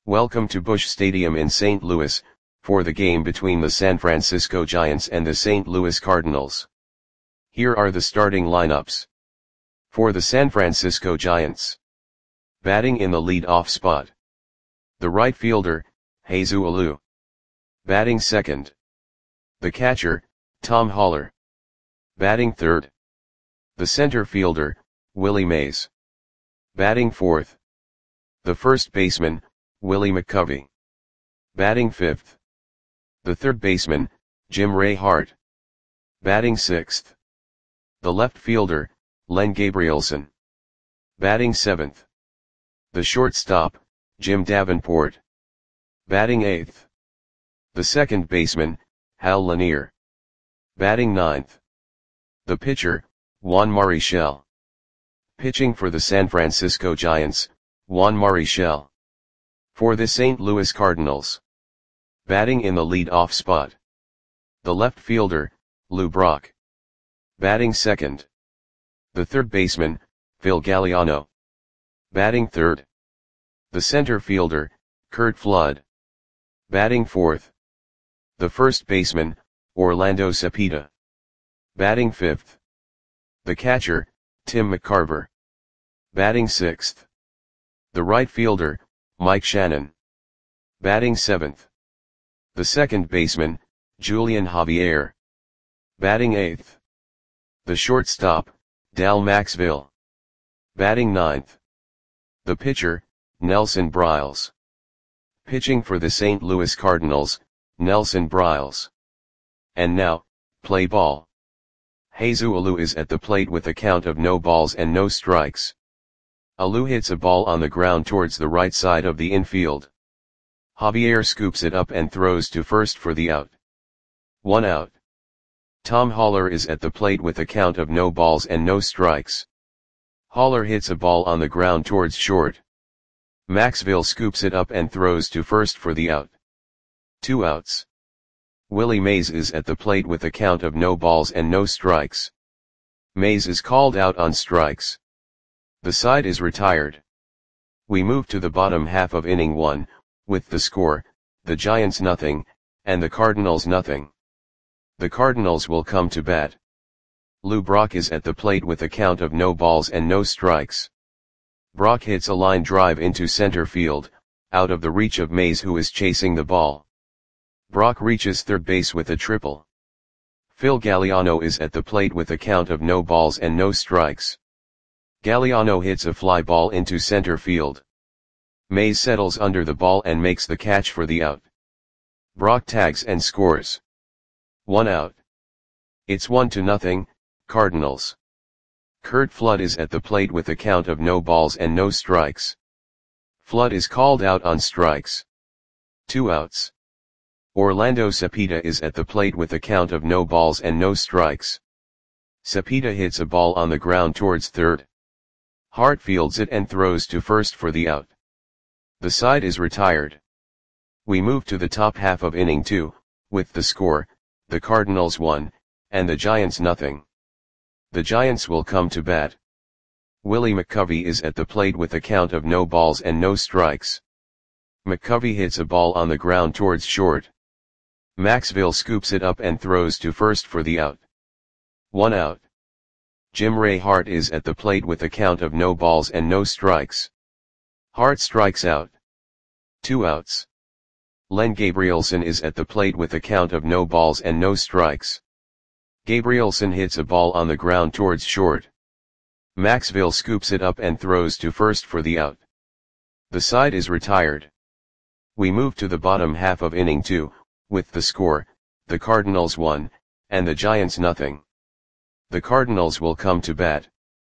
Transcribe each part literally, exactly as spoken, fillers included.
Welcome to Busch Stadium in Saint Louis, for the game between the San Francisco Giants and the Saint Louis Cardinals. Here are the starting lineups. For the San Francisco Giants. Batting in the lead-off spot. The right fielder, Jesus Alou. Batting second. The catcher, Tom Haller. Batting third. The center fielder, Willie Mays. Batting fourth. The first baseman, Willie McCovey. Batting fifth. The third baseman, Jim Ray Hart. Batting sixth. The left fielder, Len Gabrielson. Batting seventh. The shortstop, Jim Davenport. Batting eighth. The second baseman, Hal Lanier. Batting ninth. The pitcher, Juan Marichal. Pitching for the San Francisco Giants, Juan Marichal. For the Saint Louis Cardinals. Batting in the lead-off spot. The left fielder, Lou Brock. Batting second. The third baseman, Phil Galliano. Batting third. The center fielder, Curt Flood. Batting fourth. The first baseman, Orlando Cepeda. Batting fifth. The catcher, Tim McCarver. Batting sixth. The right fielder, Mike Shannon. Batting seventh. The second baseman, Julian Javier. Batting eighth. The shortstop, Dal Maxville. Batting ninth. The pitcher, Nelson Briles. Pitching for the Saint Louis Cardinals, Nelson Briles. And now, play ball. Jesus Alou is at the plate with a count of no balls and no strikes. Alou hits a ball on the ground towards the right side of the infield. Javier scoops it up and throws to first for the out. One out. Tom Haller is at the plate with a count of no balls and no strikes. Haller hits a ball on the ground towards short. Maxville scoops it up and throws to first for the out. Two outs. Willie Mays is at the plate with a count of no balls and no strikes. Mays is called out on strikes. The side is retired. We move to the bottom half of inning one, with the score, the Giants nothing, and the Cardinals nothing. The Cardinals will come to bat. Lou Brock is at the plate with a count of no balls and no strikes. Brock hits a line drive into center field, out of the reach of Mays, who is chasing the ball. Brock reaches third base with a triple. Phil Galliano is at the plate with a count of no balls and no strikes. Galliano hits a fly ball into center field. Mays settles under the ball and makes the catch for the out. Brock tags and scores. One out. It's one to nothing, Cardinals. Curt Flood is at the plate with a count of no balls and no strikes. Flood is called out on strikes. Two outs. Orlando Cepeda is at the plate with a count of no balls and no strikes. Cepeda hits a ball on the ground towards third. Hart fields it and throws to first for the out. The side is retired. We move to the top half of inning two, with the score, the Cardinals one, and the Giants nothing. The Giants will come to bat. Willie McCovey is at the plate with a count of no balls and no strikes. McCovey hits a ball on the ground towards short. Maxville scoops it up and throws to first for the out. One out. Jim Ray Hart is at the plate with a count of no balls and no strikes. Hart strikes out. Two outs. Len Gabrielson is at the plate with a count of no balls and no strikes. Gabrielson hits a ball on the ground towards short. Maxville scoops it up and throws to first for the out. The side is retired. We move to the bottom half of inning two, with the score, the Cardinals one, and the Giants nothing. The Cardinals will come to bat.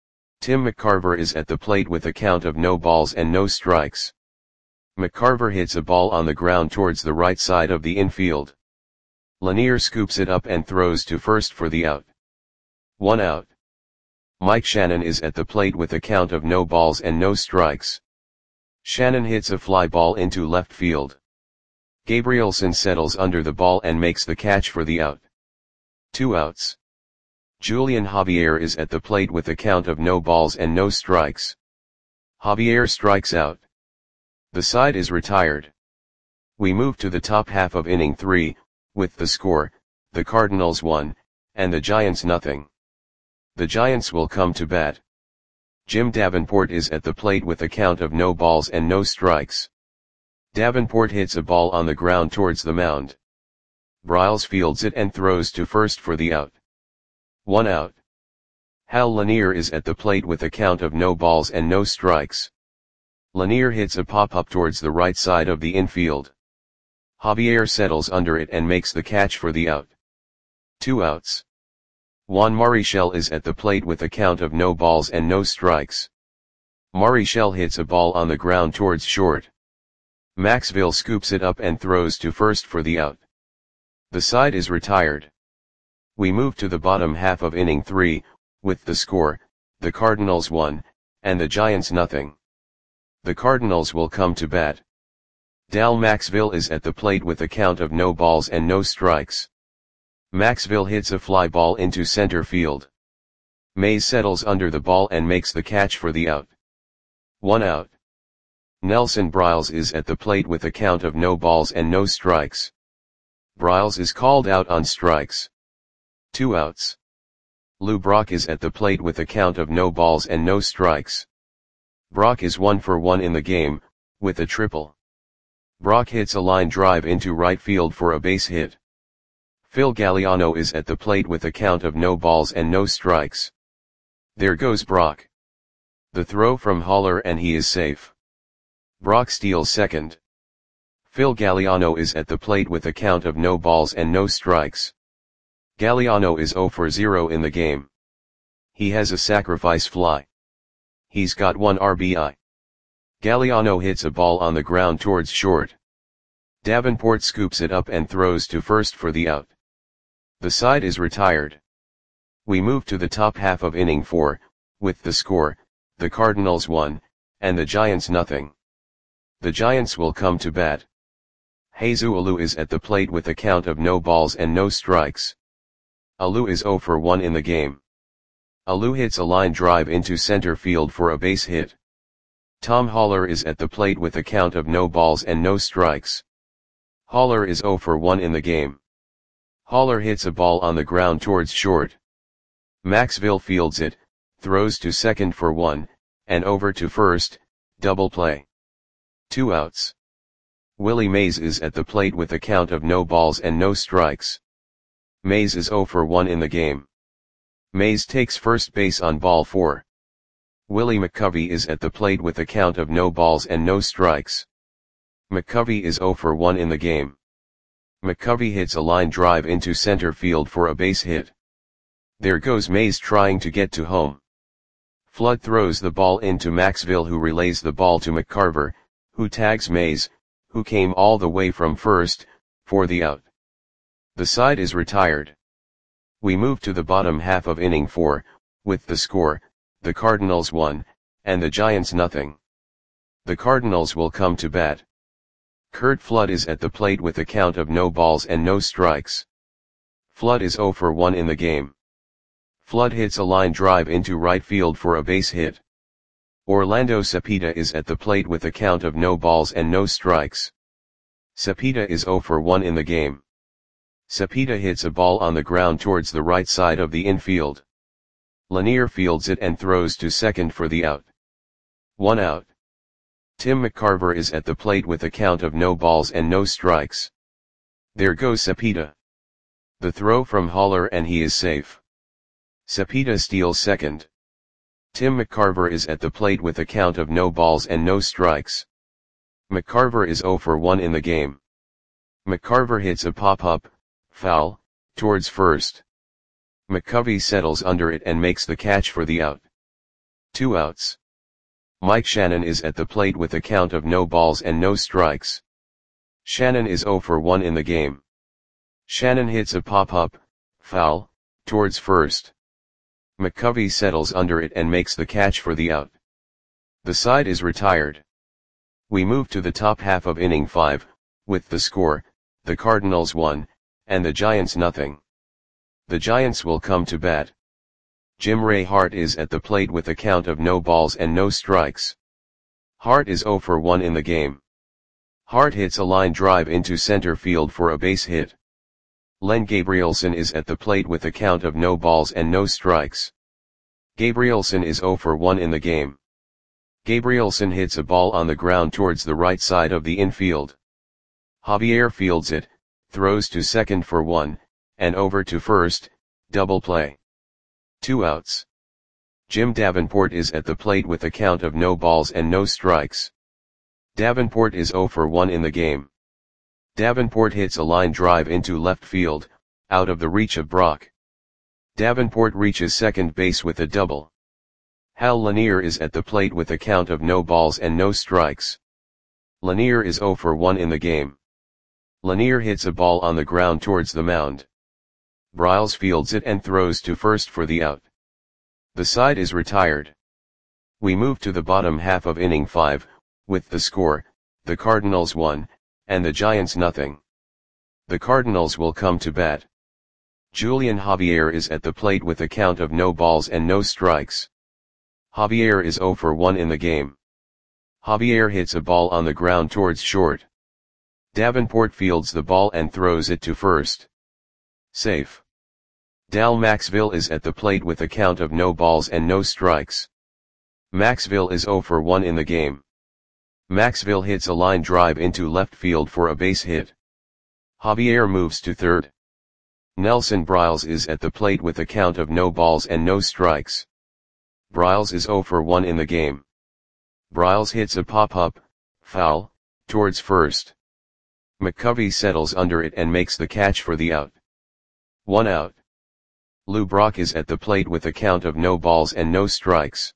Tim McCarver is at the plate with a count of no balls and no strikes. McCarver hits a ball on the ground towards the right side of the infield. Lanier scoops it up and throws to first for the out. One out. Mike Shannon is at the plate with a count of no balls and no strikes. Shannon hits a fly ball into left field. Gabrielson settles under the ball and makes the catch for the out. Two outs. Julian Javier is at the plate with a count of no balls and no strikes. Javier strikes out. The side is retired. We move to the top half of inning three, with the score, the Cardinals one, and the Giants nothing. The Giants will come to bat. Jim Davenport is at the plate with a count of no balls and no strikes. Davenport hits a ball on the ground towards the mound. Bryles fields it and throws to first for the out. One out. Hal Lanier is at the plate with a count of no balls and no strikes. Lanier hits a pop-up towards the right side of the infield. Javier settles under it and makes the catch for the out. Two outs. Juan Marichal is at the plate with a count of no balls and no strikes. Marichal hits a ball on the ground towards short. Maxville scoops it up and throws to first for the out. The side is retired. We move to the bottom half of inning three, with the score, the Cardinals one, and the Giants nothing. The Cardinals will come to bat. Dal Maxville is at the plate with a count of no balls and no strikes. Maxville hits a fly ball into center field. Mays settles under the ball and makes the catch for the out. One out. Nelson Bryles is at the plate with a count of no balls and no strikes. Bryles is called out on strikes. Two outs. Lou Brock is at the plate with a count of no balls and no strikes. Brock is one for one in the game, with a triple. Brock hits a line drive into right field for a base hit. Phil Galliano is at the plate with a count of no balls and no strikes. There goes Brock. The throw from Haller and he is safe. Brock steals second. Phil Galliano is at the plate with a count of no balls and no strikes. Galliano is zero for zero in the game. He has a sacrifice fly. He's got one R B I. Galliano hits a ball on the ground towards short. Davenport scoops it up and throws to first for the out. The side is retired. We move to the top half of inning four, with the score, the Cardinals one, and the Giants nothing. The Giants will come to bat. Jesus Alou is at the plate with a count of no balls and no strikes. Alou is zero for one in the game. Alou hits a line drive into center field for a base hit. Tom Haller is at the plate with a count of no balls and no strikes. Haller is zero for one in the game. Haller hits a ball on the ground towards short. Maxville fields it, throws to second for one, and over to first, double play. Two outs. Willie Mays is at the plate with a count of no balls and no strikes. Mays is zero for one in the game. Mays takes first base on ball four. Willie McCovey is at the plate with a count of no balls and no strikes. McCovey is zero for one in the game. McCovey hits a line drive into center field for a base hit. There goes Mays trying to get to home. Flood throws the ball into Maxville, who relays the ball to McCarver, who tags Mays, who came all the way from first, for the out. The side is retired. We move to the bottom half of inning four, with the score, the Cardinals one, and the Giants nothing. The Cardinals will come to bat. Curt Flood is at the plate with a count of no balls and no strikes. Flood is zero for one in the game. Flood hits a line drive into right field for a base hit. Orlando Cepeda is at the plate with a count of no balls and no strikes. Cepeda is zero for one in the game. Cepeda hits a ball on the ground towards the right side of the infield. Lanier fields it and throws to second for the out. One out. Tim McCarver is at the plate with a count of no balls and no strikes. There goes Cepeda. The throw from Haller and he is safe. Cepeda steals second. Tim McCarver is at the plate with a count of no balls and no strikes. McCarver is zero for one in the game. McCarver hits a pop-up, foul, towards first. McCovey settles under it and makes the catch for the out. Two outs. Mike Shannon is at the plate with a count of no balls and no strikes. Shannon is zero for one in the game. Shannon hits a pop-up, foul, towards first. McCovey settles under it and makes the catch for the out. The side is retired. We move to the top half of inning five, with the score, the Cardinals one, and the Giants nothing. The Giants will come to bat. Jim Ray Hart is at the plate with a count of no balls and no strikes. Hart is zero for one in the game. Hart hits a line drive into center field for a base hit. Len Gabrielson is at the plate with a count of no balls and no strikes. Gabrielson is zero for one in the game. Gabrielson hits a ball on the ground towards the right side of the infield. Javier fields it, throws to second for one, and over to first, double play. Two outs. Jim Davenport is at the plate with a count of no balls and no strikes. Davenport is zero for one in the game. Davenport hits a line drive into left field, out of the reach of Brock. Davenport reaches second base with a double. Hal Lanier is at the plate with a count of no balls and no strikes. Lanier is zero for one in the game. Lanier hits a ball on the ground towards the mound. Briles fields it and throws to first for the out. The side is retired. We move to the bottom half of inning five, with the score, the Cardinals one, and the Giants nothing. The Cardinals will come to bat. Julian Javier is at the plate with a count of no balls and no strikes. Javier is zero for one in the game. Javier hits a ball on the ground towards short. Davenport fields the ball and throws it to first. Safe. Dal Maxville is at the plate with a count of no balls and no strikes. Maxville is zero for one in the game. Maxville hits a line drive into left field for a base hit. Javier moves to third. Nelson Briles is at the plate with a count of no balls and no strikes. Briles is zero for one in the game. Briles hits a pop-up, foul, towards first. McCovey settles under it and makes the catch for the out. One out. Lou Brock is at the plate with a count of no balls and no strikes.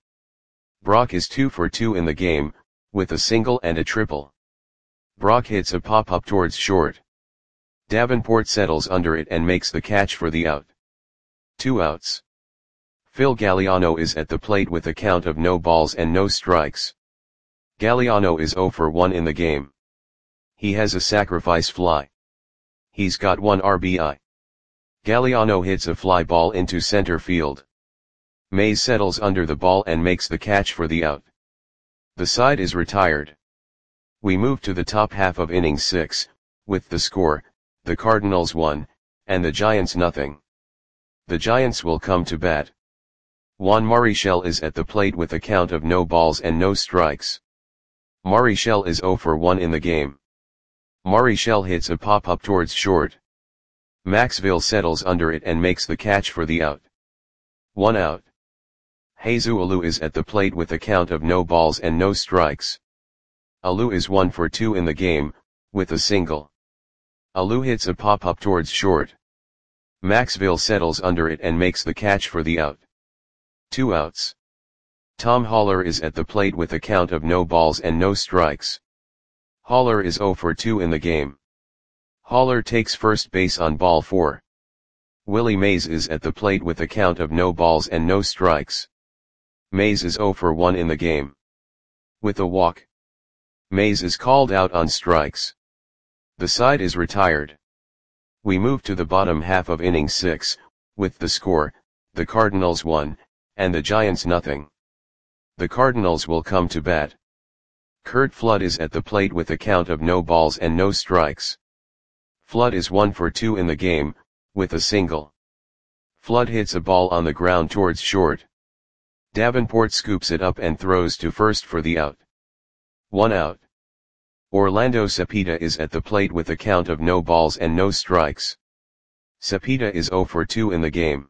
Brock is two for two in the game, with a single and a triple. Brock hits a pop-up towards short. Davenport settles under it and makes the catch for the out. Two outs. Phil Galliano is at the plate with a count of no balls and no strikes. Galliano is zero for one in the game. He has a sacrifice fly. He's got one R B I. Galliano hits a fly ball into center field. Mays settles under the ball and makes the catch for the out. The side is retired. We move to the top half of inning six, with the score, the Cardinals one, and the Giants nothing. The Giants will come to bat. Juan Marichal is at the plate with a count of no balls and no strikes. Marichal is zero for one in the game. Marichal hits a pop-up towards short. Maxville settles under it and makes the catch for the out. One out. Jesus Alou is at the plate with a count of no balls and no strikes. Alou is one for two in the game, with a single. Alou hits a pop-up towards short. Maxville settles under it and makes the catch for the out. Two outs. Tom Haller is at the plate with a count of no balls and no strikes. Haller is zero for two in the game. Haller takes first base on ball four. Willie Mays is at the plate with a count of no balls and no strikes. Mays is zero for one in the game. With a walk. Mays is called out on strikes. The side is retired. We move to the bottom half of inning six, with the score, the Cardinals one, and the Giants nothing. The Cardinals will come to bat. Curt Flood is at the plate with a count of no balls and no strikes. Flood is one for two in the game, with a single. Flood hits a ball on the ground towards short. Davenport scoops it up and throws to first for the out. One out. Orlando Cepeda is at the plate with a count of no balls and no strikes. Cepeda is zero for two in the game.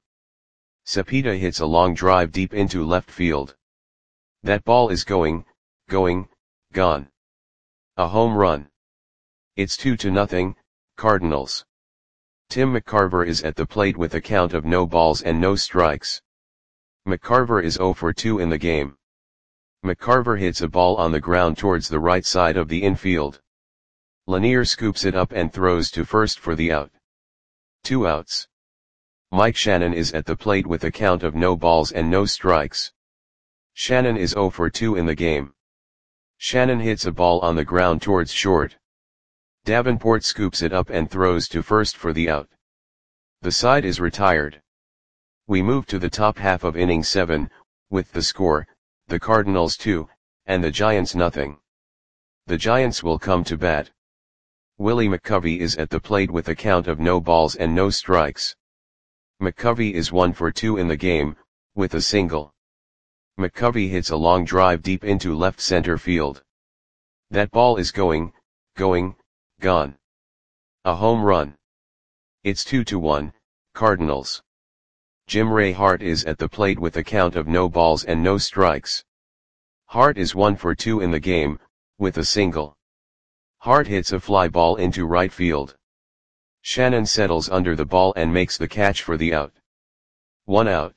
Cepeda hits a long drive deep into left field. That ball is going, going, gone. A home run. It's two to nothing, Cardinals. Tim McCarver is at the plate with a count of no balls and no strikes. McCarver is zero for two in the game. McCarver hits a ball on the ground towards the right side of the infield. Lanier scoops it up and throws to first for the out. Two outs. Mike Shannon is at the plate with a count of no balls and no strikes. Shannon is zero for two in the game. Shannon hits a ball on the ground towards short. Davenport scoops it up and throws to first for the out. The side is retired. We move to the top half of inning seven, with the score, the Cardinals two, and the Giants nothing. The Giants will come to bat. Willie McCovey is at the plate with a count of no balls and no strikes. McCovey is one for two in the game, with a single. McCovey hits a long drive deep into left center field. That ball is going, going, gone. A home run. It's two to one, Cardinals. Jim Ray Hart is at the plate with a count of no balls and no strikes. Hart is one for two in the game, with a single. Hart hits a fly ball into right field. Shannon settles under the ball and makes the catch for the out. One out.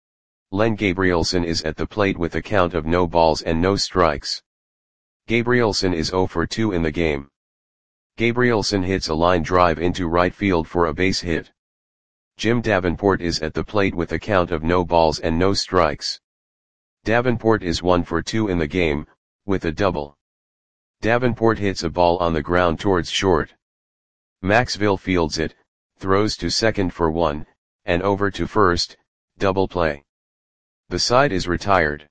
Len Gabrielson is at the plate with a count of no balls and no strikes. Gabrielson is zero for two in the game. Gabrielson hits a line drive into right field for a base hit. Jim Davenport is at the plate with a count of no balls and no strikes. Davenport is one for two in the game, with a double. Davenport hits a ball on the ground towards short. Maxville fields it, throws to second for one, and over to first, double play. The side is retired.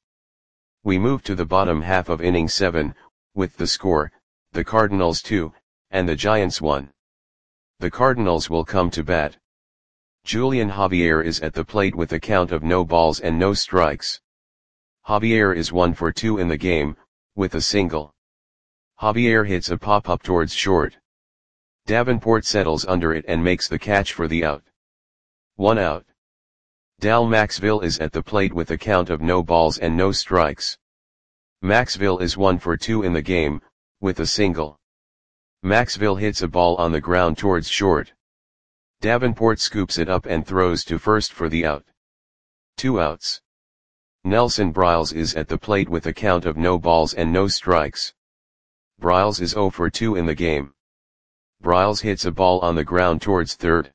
We move to the bottom half of inning seven, with the score, the Cardinals two, and the Giants one. The Cardinals will come to bat. Julian Javier is at the plate with a count of no balls and no strikes. Javier is one for two in the game, with a single. Javier hits a pop-up towards short. Davenport settles under it and makes the catch for the out. One out. Dal Maxville is at the plate with a count of no balls and no strikes. Maxville is one for two in the game, with a single. Maxville hits a ball on the ground towards short. Davenport scoops it up and throws to first for the out. Two outs. Nelson Briles is at the plate with a count of no balls and no strikes. Briles is zero for two in the game. Briles hits a ball on the ground towards third.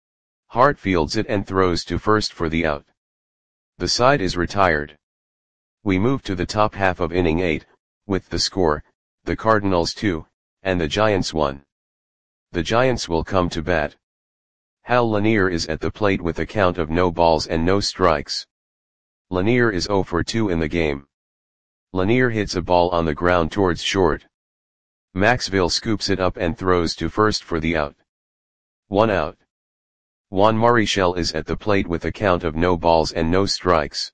Hart fields it and throws to first for the out. The side is retired. We move to the top half of inning eight, with the score, the Cardinals two, and the Giants one. The Giants will come to bat. Hal Lanier is at the plate with a count of no balls and no strikes. Lanier is zero for two in the game. Lanier hits a ball on the ground towards short. Maxville scoops it up and throws to first for the out. One out. Juan Marichal is at the plate with a count of no balls and no strikes.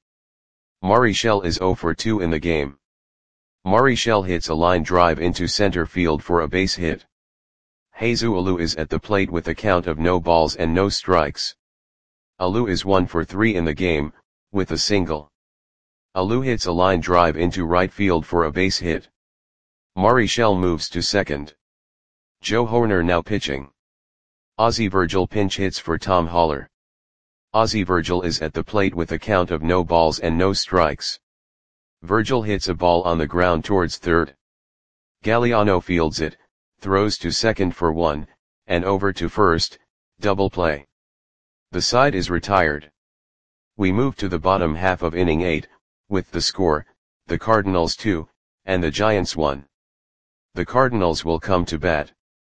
Marichal is zero for two in the game. Marichal hits a line drive into center field for a base hit. Jesus Alou is at the plate with a count of no balls and no strikes. Alou is one for three in the game, with a single. Alou hits a line drive into right field for a base hit. Marichal moves to second. Joe Horner now pitching. Ozzie Virgil pinch hits for Tom Haller. Ozzie Virgil is at the plate with a count of no balls and no strikes. Virgil hits a ball on the ground towards third. Galliano fields it, throws to second for one, and over to first, double play. The side is retired. We move to the bottom half of inning eight, with the score, the Cardinals two, and the Giants one. The Cardinals will come to bat.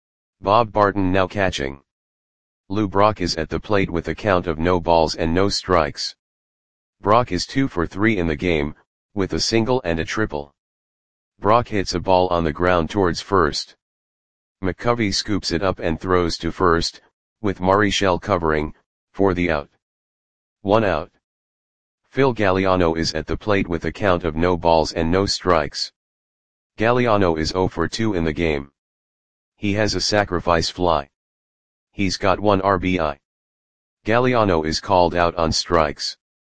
Bob Barton now catching. Lou Brock is at the plate with a count of no balls and no strikes. Brock is two for three in the game, with a single and a triple. Brock hits a ball on the ground towards first. McCovey scoops it up and throws to first, with Marichal covering, for the out. One out. Phil Galliano is at the plate with a count of no balls and no strikes. Galliano is zero for two in the game. He has a sacrifice fly. He's got one R B I. Galliano is called out on strikes.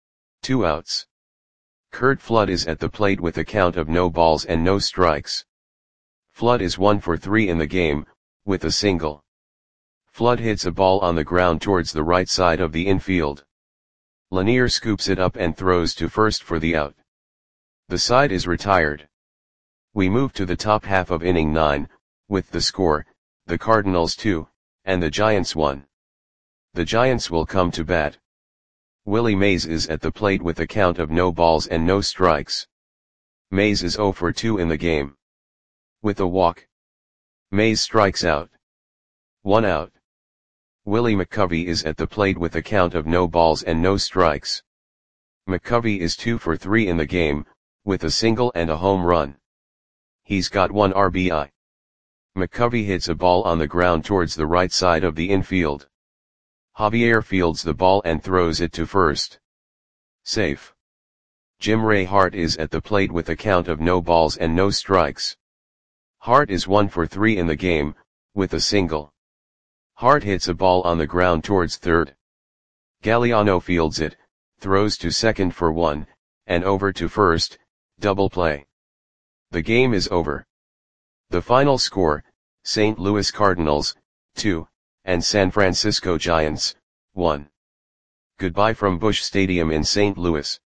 Two outs. Curt Flood is at the plate with a count of no balls and no strikes. Flood is one for three in the game, with a single. Flood hits a ball on the ground towards the right side of the infield. Lanier scoops it up and throws to first for the out. The side is retired. We move to the top half of inning nine, with the score, the Cardinals two, and the Giants one. The Giants will come to bat. Willie Mays is at the plate with a count of no balls and no strikes. Mays is zero for two in the game. With a walk. Mays strikes out. One out. Willie McCovey is at the plate with a count of no balls and no strikes. McCovey is two for three in the game, with a single and a home run. He's got one R B I. McCovey hits a ball on the ground towards the right side of the infield. Javier fields the ball and throws it to first. Safe. Jim Ray Hart is at the plate with a count of no balls and no strikes. Hart is one for three in the game, with a single. Hart hits a ball on the ground towards third. Galliano fields it, throws to second for one, and over to first, double play. The game is over. The final score, Saint Louis Cardinals, two, and San Francisco Giants, one. Goodbye from Busch Stadium in Saint Louis.